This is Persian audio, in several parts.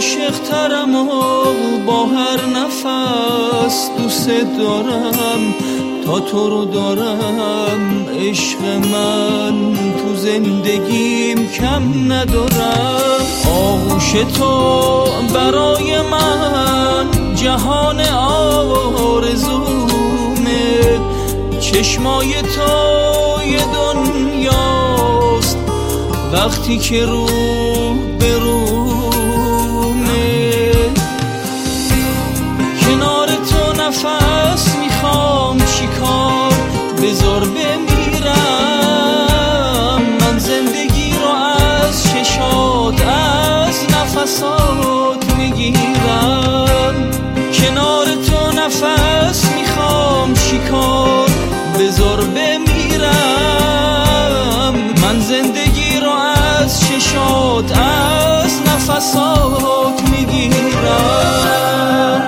عاشق‌ترم و با هر نفس دوست دارم تا تو رو دارم. عشق من تو زندگیم کم ندارم. آغوش تو برای من جهان آرزومه. چشمای تو یه دنیاست وقتی که رو به رومه. کنار تو نفس میخوام چیکار بذار بمیرم. من زندگی رو از چشات از نفسات میگیرم. کنار تو نفس میخوام چیکار بذار بمیرم. من زندگی رو از چشات از نفسات میگیرم.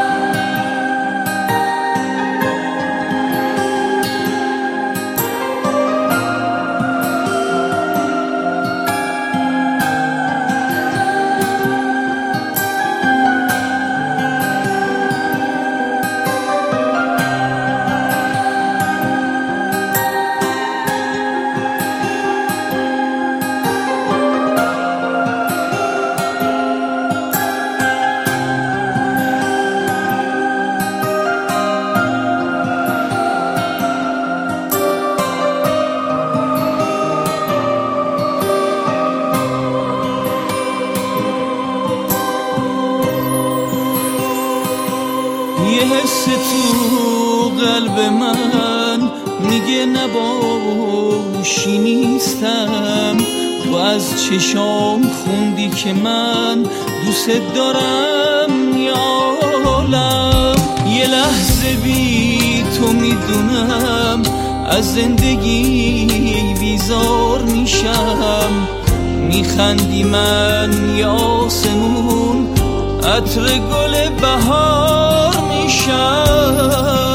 یه حس تو قلب من میگه نباشی نیستم. تو از چشام خوندی که من دوست دارم یا عالم. یه لحظه بی تو میدونم از زندگی بیزار میشم. میخندی من یا آسمون عطر گل بهار میشم.